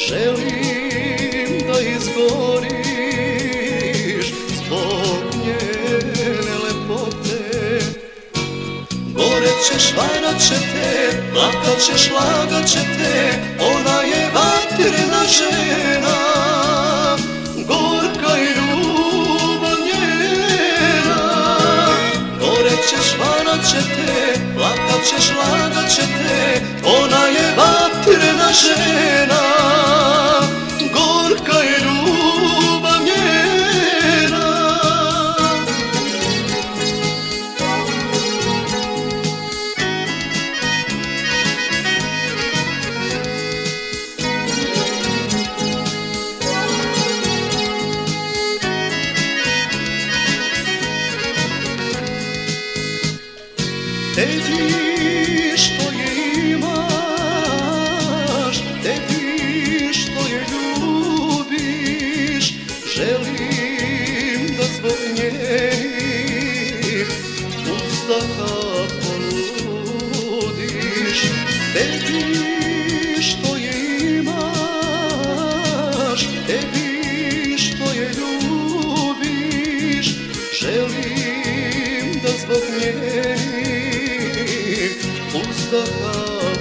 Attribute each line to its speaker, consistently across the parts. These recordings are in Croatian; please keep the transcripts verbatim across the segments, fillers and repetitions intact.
Speaker 1: Želim da izgoriš zbog njene lepote. Goret ćeš, varat će te, plakat ćeš, lagat će te, ona je vatrena žena, gorka i ljubav njena. Goret ćeš, varat će te, plakat ćeš, lagat će te, ona je vatrena žena, gorka i ljubav njena. Tebi što je imaš, tebi što je ljubiš, želim da zbog njenih uzdaha poludiš. Tebi što je imaš, tebi što je ljubiš, želim da zbog njenih uzdaha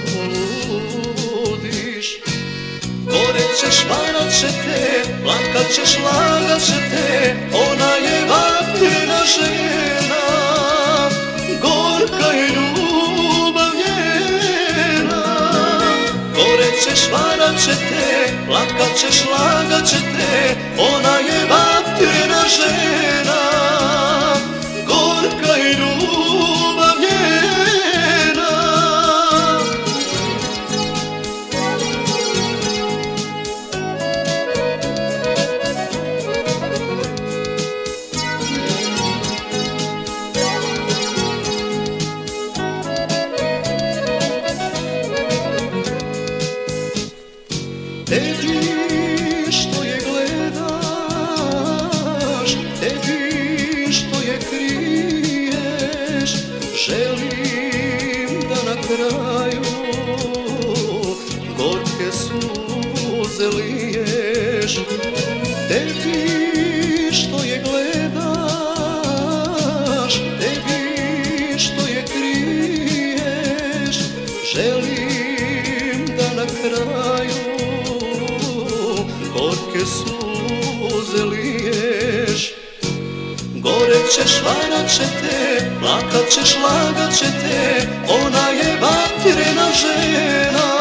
Speaker 1: poludiš. Goret ćeš, varat će te, plakat ćeš, lagat će te, ona je vatrena žena, gorka i ljubav njena. Goret ćeš, varat će te, plakat ćeš, lagat će te, ona je vatrena žena, gorka i ljubav njena. Tebi što je gledaš, tebi što je kriješ, želim da na kraju gorke suze liješ. Tebi što je gledaš, tebi što je kriješ, želim da na kraju gorke suze liješ. Goret ćeš, varat će te, plakat ćeš, lagat će te, ona je vatrena žena,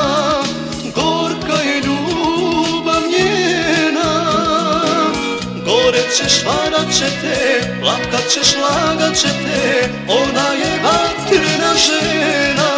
Speaker 1: gorka i ljubav njena. Goret ćeš, varat će te, plakat ćeš, lagat će te, ona je vatrena žena,